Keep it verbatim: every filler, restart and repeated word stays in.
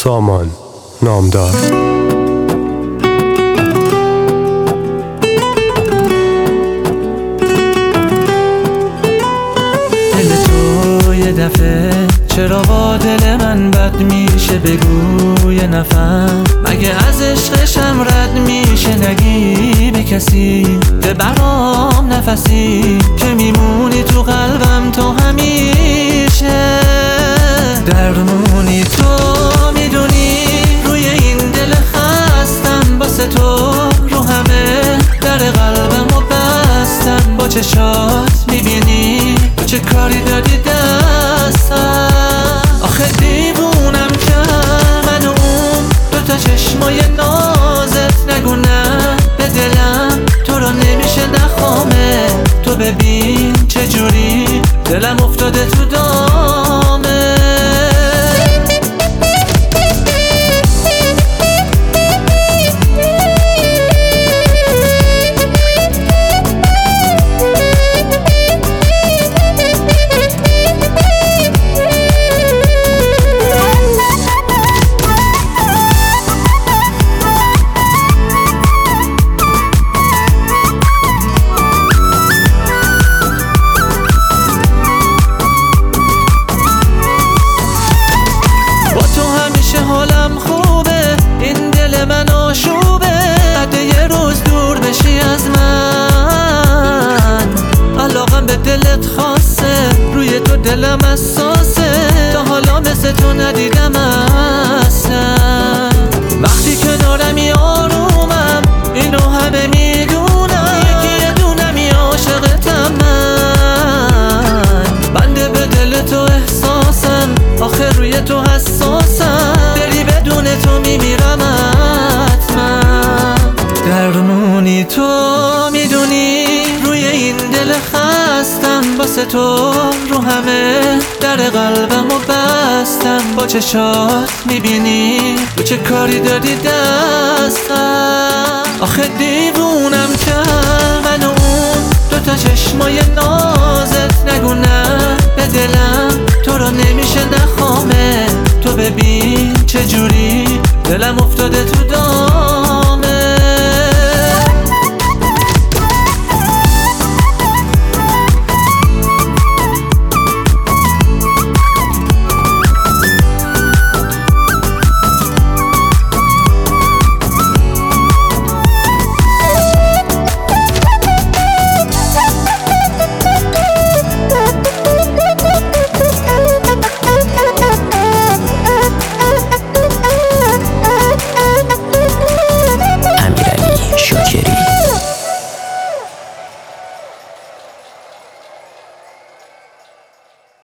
سامان نامدار. دل تو یه دفعه چرا با دل من بد میشه؟ بگو یه نفر مگه از عشقشم رد میشه؟ نگی به کسی که برام نفسی که میمونی تو قلبم تو همیشه. درمونی تو میدونی روی این دل خستم، واسه تو رو همه در قلبم و بستم. با چشات میبینی تو چه کاری دادی دستم. آخه دیوونم کرد من و اون دوتا چشمای نازت. نگو نه به دلم تو رو نمیشه نخوامه. تو ببین چجوری دلم افتاده تو دامه. حالم خوبه، این دل من آشوبه. حتی یه روز دور بشی از من، علاقم به دلت خاصه. روی تو دلم حساسه، تا حالا مثل تو ندیدم اصلا. وقتی کنارمی آرومم، اینو همه میدونم. یکی یه دونمی عاشقتم من. بنده به دل تو احساسم، آخر روی تو حساسم. تو میمیرم حتما. درمونی تو میدونی روی این دل خستم. واسه تو رو همه در قلبم و بستم. با چشات میبینی تو چه کاری دادی دستم. آخه دیوونم کرد من و اون دوتا چشمای نازت. نگو نه به دلم تو رو نمیشه نخوامه. تو ببین چجوری دلم افتاده تو دام.